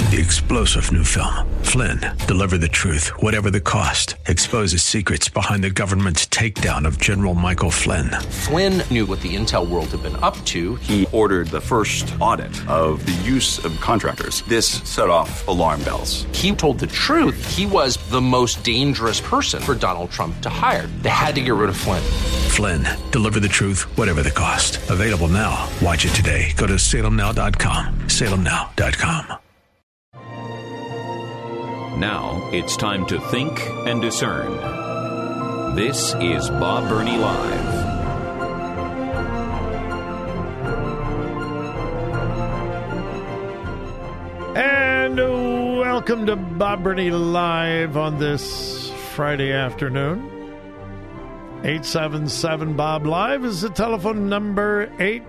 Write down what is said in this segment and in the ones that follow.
The explosive new film, Flynn, deliver the truth, whatever the cost, exposes secrets behind the government's takedown of General Michael Flynn. Flynn knew what the intel world had been up to. He ordered the first audit of the use of contractors. This set off alarm bells. He told the truth. He was the most dangerous person for Donald Trump to hire. They had to get rid of Flynn. Flynn, deliver the truth, whatever the cost. Available now. Watch it today. Go to salemnow.com. salemnow.com. Now it's time to think and discern. This is Bob Burney Live. And welcome to Bob Burney Live on this Friday afternoon. 877-BOB-LIVE is the telephone number.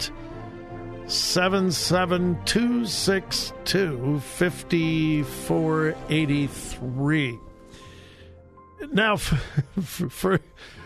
877-262-5483. Now, for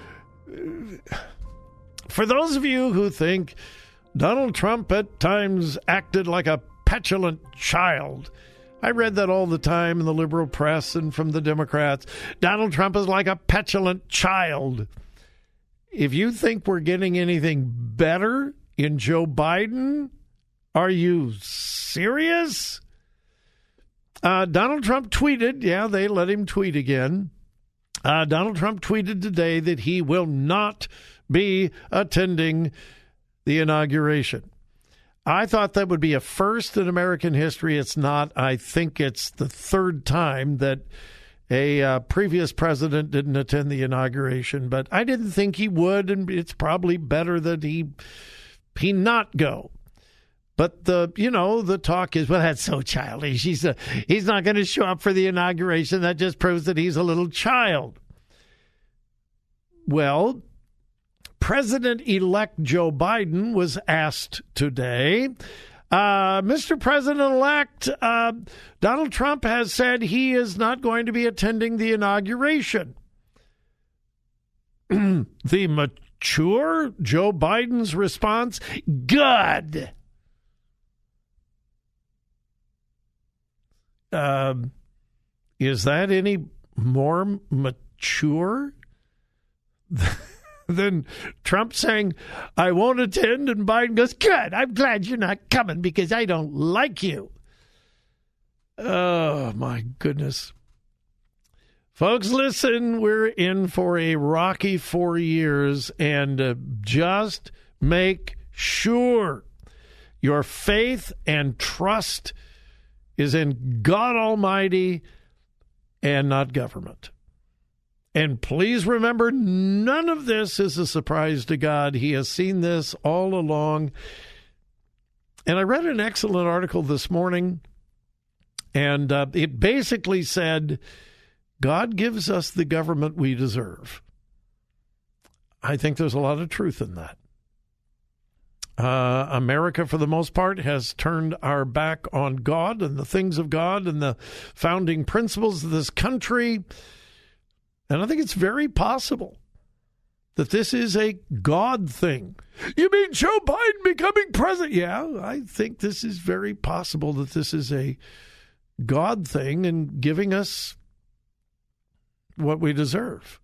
those of you who think Donald Trump at times acted like a petulant child, I read that all the time in the liberal press and from the Democrats. Donald Trump is like a petulant child. If you think we're getting anything better in Joe Biden, are you serious? Donald Trump tweeted, they let him tweet again. Donald Trump tweeted today that he will not be attending the inauguration. I thought that would be a first in American history. It's not. I think it's the third time that a previous president didn't attend the inauguration, but I didn't think he would, and it's probably better that he not go. But the talk is, well, that's so childish. He's not going to show up for the inauguration. That just proves that he's a little child. Well, President-elect Joe Biden was asked today, Mr. President-elect, Donald Trump has said he is not going to be attending the inauguration. The mature Joe Biden's response, good. Is that any more mature than Trump saying, I won't attend, and Biden goes, good, I'm glad you're not coming because I don't like you. Oh, my goodness. Folks, listen, we're in for a rocky 4 years, and just make sure your faith and trust is in God Almighty and not government. And please remember, none of this is a surprise to God. He has seen this all along. And I read an excellent article this morning, and it basically said, God gives us the government we deserve. I think there's a lot of truth in that. America, for the most part, has turned our back on God and the things of God and the founding principles of this country. And I think it's very possible that this is a God thing. You mean Joe Biden becoming president? Yeah, I think this is very possible that this is a God thing and giving us what we deserve,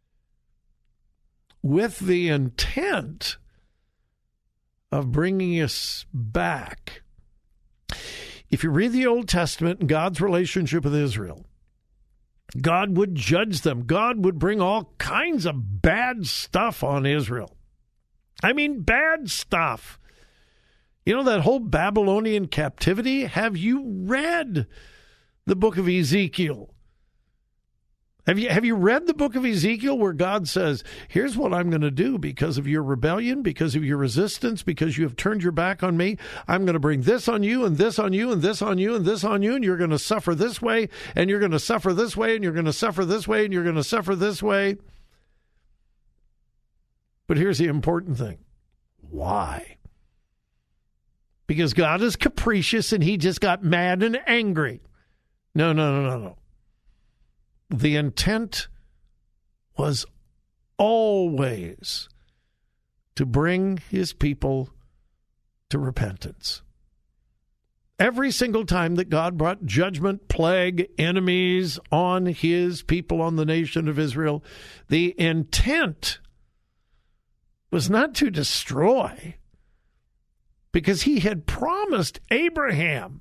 with the intent of bringing us back. If you read the Old Testament and God's relationship with Israel, God would judge them. God would bring all kinds of bad stuff on Israel. I mean, bad stuff. You know, that whole Babylonian captivity? Have you read the book of Ezekiel? Have you read the book of Ezekiel where God says, here's what I'm going to do because of your rebellion, because of your resistance, because you have turned your back on me. I'm going to bring this on you and this on you and this on you and this on you, and you're going to suffer this way, and you're going to suffer this way, and you're going to suffer this way, and you're going to suffer this way. But here's the important thing. Why? Because God is capricious and he just got mad and angry. No. The intent was always to bring his people to repentance. Every single time that God brought judgment, plague, enemies on his people, on the nation of Israel, the intent was not to destroy, because he had promised Abraham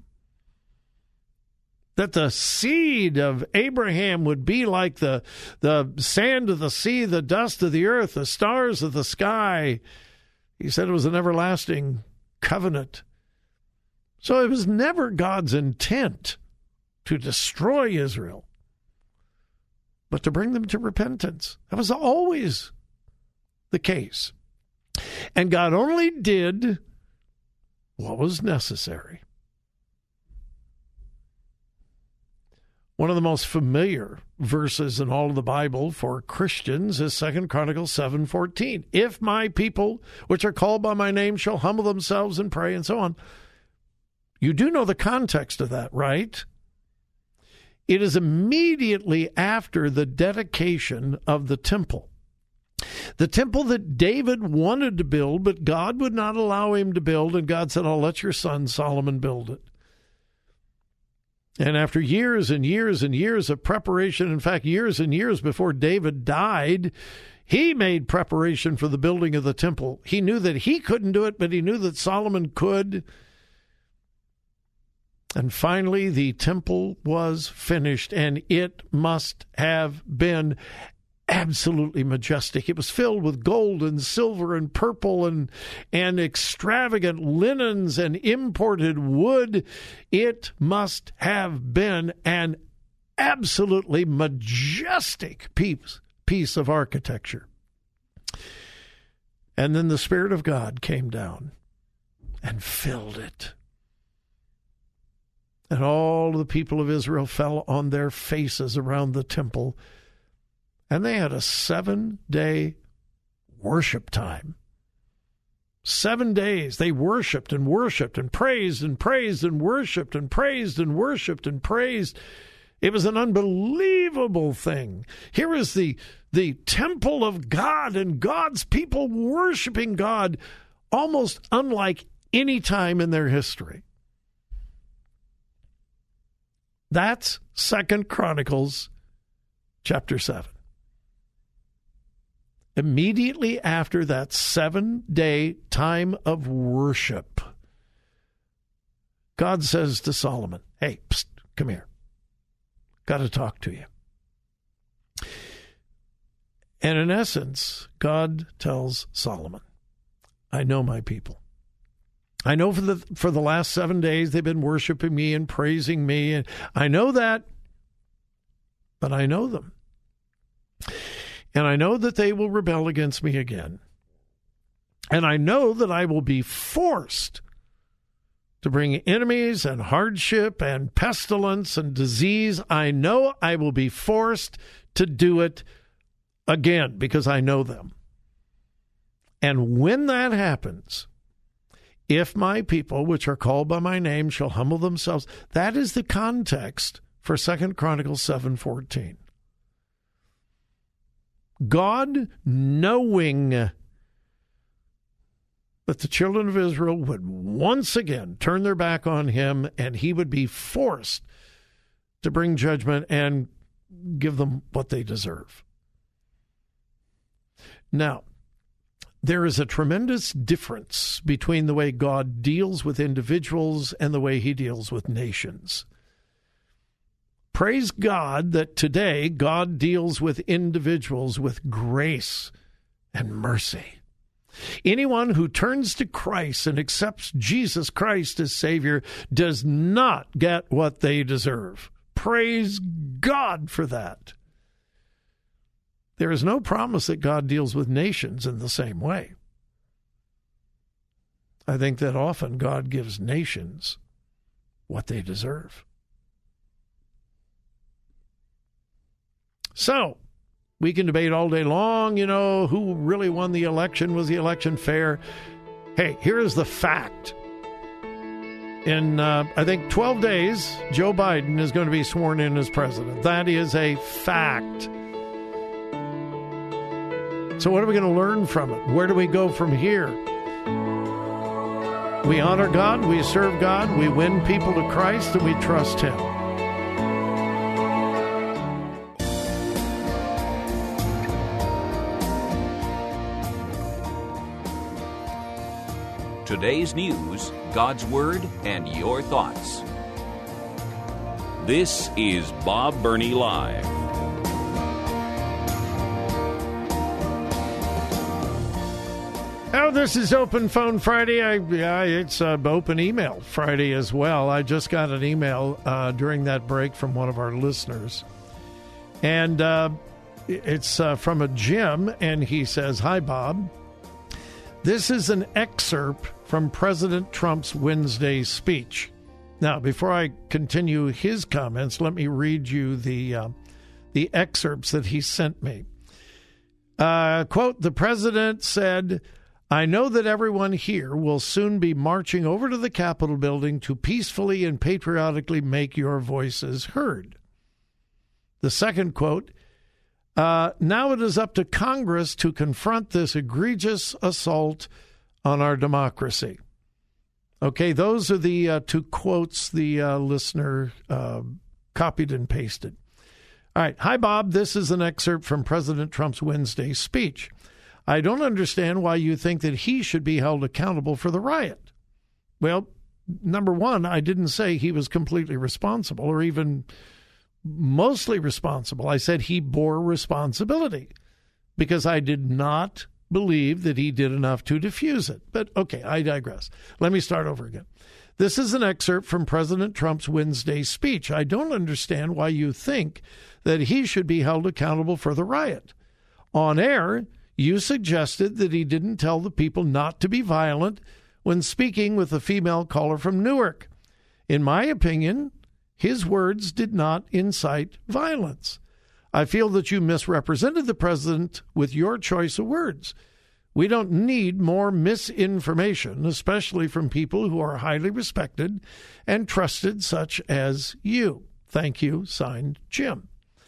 that the seed of Abraham would be like the sand of the sea, the dust of the earth, the stars of the sky. He said it was an everlasting covenant. So it was never God's intent to destroy Israel, but to bring them to repentance. That was always the case. And God only did what was necessary. One of the most familiar verses in all of the Bible for Christians is 2 Chronicles 7:14. If my people, which are called by my name, shall humble themselves and pray, and so on. You do know the context of that, right? It is immediately after the dedication of the temple. The temple that David wanted to build, but God would not allow him to build, and God said, I'll let your son Solomon build it. And after years and years and years of preparation, in fact, years and years before David died, he made preparation for the building of the temple. He knew that he couldn't do it, but he knew that Solomon could. And finally, the temple was finished, and it must have been absolutely majestic. It was filled with gold and silver and purple and extravagant linens and imported wood. It must have been an absolutely majestic piece of architecture. And then the Spirit of God came down and filled it. And all the people of Israel fell on their faces around the temple. And they had a 7-day worship time. 7 days they worshiped and worshiped and praised and praised and worshiped and praised and worshiped and praised. It was an unbelievable thing. Here is the temple of God and God's people worshiping God almost unlike any time in their history. That's 2 Chronicles chapter 7. Immediately after that 7-day time of worship, God says to Solomon, hey, psst, come here. Got to talk to you. And in essence, God tells Solomon, I know my people. I know for the last 7 days they've been worshiping me and praising me, and I know that, but I know them. And I know that they will rebel against me again. And I know that I will be forced to bring enemies and hardship and pestilence and disease. I know I will be forced to do it again because I know them. And when that happens, if my people, which are called by my name, shall humble themselves, that is the context for 2 Chronicles 7:14. God, knowing that the children of Israel would once again turn their back on him and he would be forced to bring judgment and give them what they deserve. Now, there is a tremendous difference between the way God deals with individuals and the way he deals with nations. Praise God that today God deals with individuals with grace and mercy. Anyone who turns to Christ and accepts Jesus Christ as Savior does not get what they deserve. Praise God for that. There is no promise that God deals with nations in the same way. I think that often God gives nations what they deserve. So, we can debate all day long, who really won the election. Was the election fair? Hey, here is the fact. In, I think, 12 days, Joe Biden is going to be sworn in as president. That is a fact. So what are we going to learn from it? Where do we go from here? We honor God, we serve God, we win people to Christ, and we trust Him. Today's news, God's Word, and your thoughts. This is Bob Burney Live. Oh, this is Open Phone Friday. It's Open Email Friday as well. I just got an email during that break from one of our listeners. And it's from a Jim, and he says, "Hi, Bob. This is an excerpt from President Trump's Wednesday speech." Now, before I continue his comments, let me read you the excerpts that he sent me. Quote, the president said, "I know that everyone here will soon be marching over to the Capitol building to peacefully and patriotically make your voices heard." The second quote, "Now it is up to Congress to confront this egregious assault on our democracy." Okay, those are the two quotes the listener copied and pasted. All right. "Hi, Bob. This is an excerpt from President Trump's Wednesday speech. I don't understand why you think that he should be held accountable for the riot." Well, number one, I didn't say he was completely responsible or even mostly responsible. I said he bore responsibility because I did not believe that he did enough to diffuse it. But okay, I digress. Let me start over again. This is an excerpt from President Trump's Wednesday speech. I don't understand why you think that he should be held accountable for the riot. On air, you suggested that he didn't tell the people not to be violent when speaking with a female caller from Newark. In my opinion, his words did not incite violence. I feel that you misrepresented the president with your choice of words. We don't need more misinformation, especially from people who are highly respected and trusted, such as you. Thank you, signed Jim.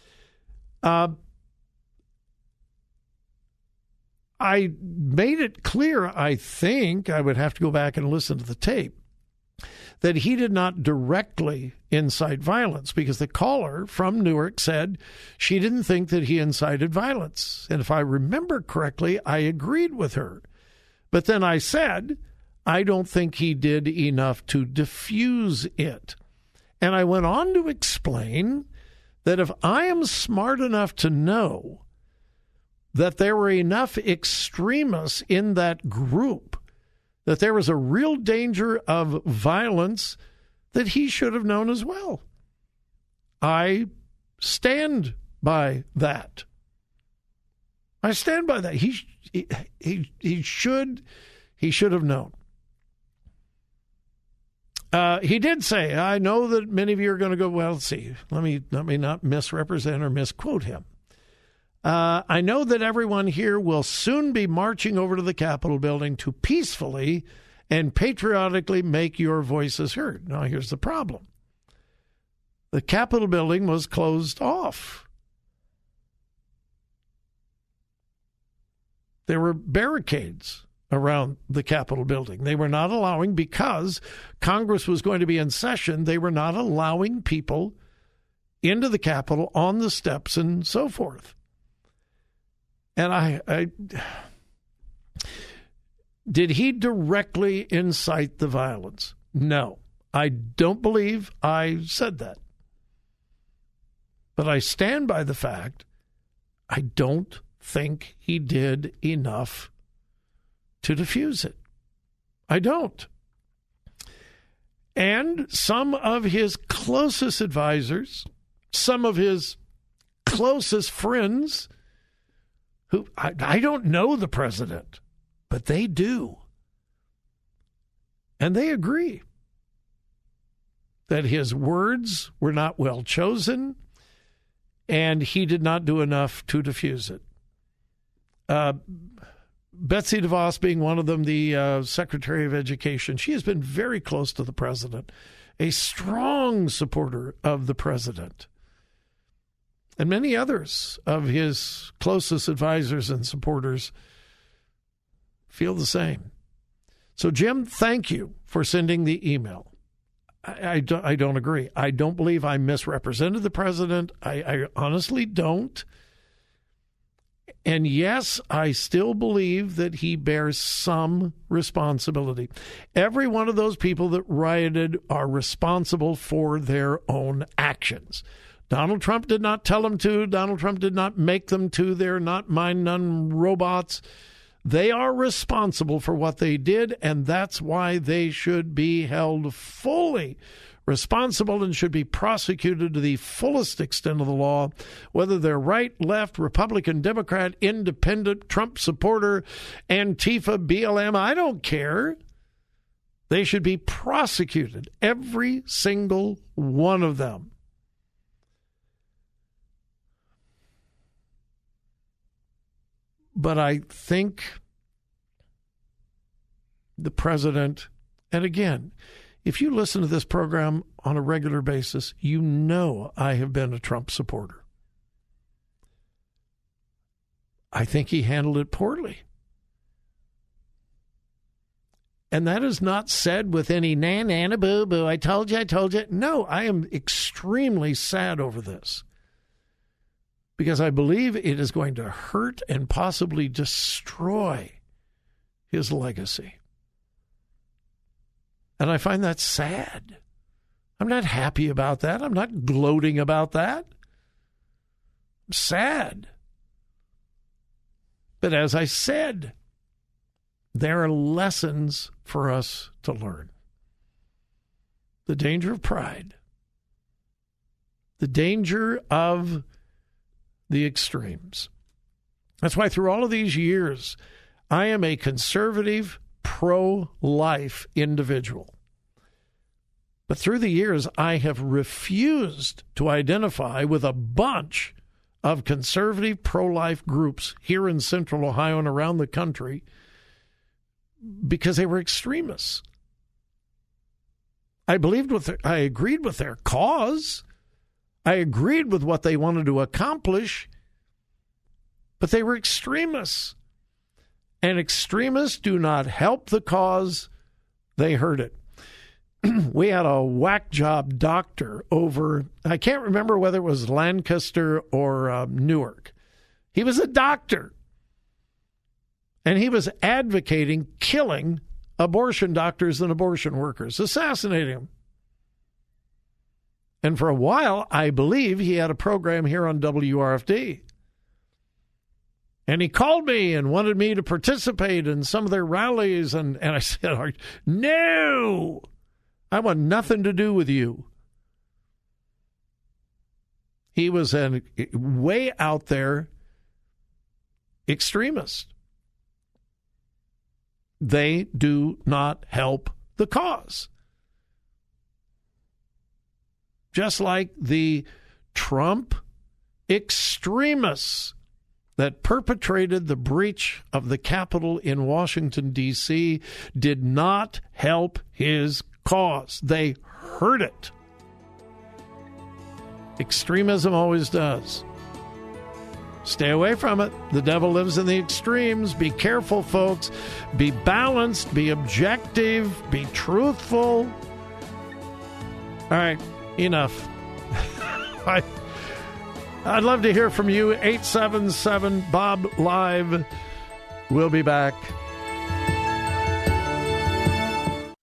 I made it clear, I think, I would have to go back and listen to the tape, that he did not directly incite violence because the caller from Newark said she didn't think that he incited violence. And if I remember correctly, I agreed with her. But then I said, I don't think he did enough to diffuse it. And I went on to explain that if I am smart enough to know that there were enough extremists in that group, that there was a real danger of violence, that he should have known as well. I stand by that. I stand by that. He should have known. He did say, I know that many of you are going to go, well, let's see, let me not misrepresent or misquote him. I know that everyone here will soon be marching over to the Capitol building to peacefully and patriotically make your voices heard. Now, here's the problem. The Capitol building was closed off. There were barricades around the Capitol building. They were not allowing, because Congress was going to be in session, they were not allowing people into the Capitol on the steps and so forth. And I did he directly incite the violence? No, I don't believe I said that. But I stand by the fact I don't think he did enough to diffuse it. I don't. And some of his closest advisors, some of his closest friends, who I don't know the president, but they do. And they agree that his words were not well chosen and he did not do enough to diffuse it. Betsy DeVos being one of them, the Secretary of Education, she has been very close to the president, a strong supporter of the president. And many others of his closest advisors and supporters feel the same. So, Jim, thank you for sending the email. I don't agree. I don't believe I misrepresented the president. I honestly don't. And yes, I still believe that he bears some responsibility. Every one of those people that rioted are responsible for their own actions. Donald Trump did not tell them to. Donald Trump did not make them to. They're not mind none robots. They are responsible for what they did, and that's why they should be held fully responsible and should be prosecuted to the fullest extent of the law, whether they're right, left, Republican, Democrat, independent, Trump supporter, Antifa, BLM, I don't care. They should be prosecuted, every single one of them. But I think the president, and again, if you listen to this program on a regular basis, you know I have been a Trump supporter. I think he handled it poorly. And that is not said with any na boo boo, I told you. No, I am extremely sad over this, because I believe it is going to hurt and possibly destroy his legacy. And I find that sad. I'm not happy about that. I'm not gloating about that. I'm sad. But as I said, there are lessons for us to learn. The danger of pride. The danger of the extremes. That's why through all of these years, I am a conservative, pro-life individual. But through the years, I have refused to identify with a bunch of conservative, pro-life groups here in Central Ohio and around the country because they were extremists. I agreed with their cause. I agreed with what they wanted to accomplish, but they were extremists. And extremists do not help the cause, they hurt it. We had a whack job doctor over, I can't remember whether it was Lancaster or Newark. He was a doctor. And he was advocating killing abortion doctors and abortion workers, assassinating them. And for a while, I believe he had a program here on WRFD. And he called me and wanted me to participate in some of their rallies. And I said, no, I want nothing to do with you. He was a way out there extremist. They do not help the cause. Just like the Trump extremists that perpetrated the breach of the Capitol in Washington, D.C., did not help his cause. They hurt it. Extremism always does. Stay away from it. The devil lives in the extremes. Be careful, folks. Be balanced. Be objective. Be truthful. All right, enough. I'd love to hear from you. 877-BOB-LIVE. We'll be back.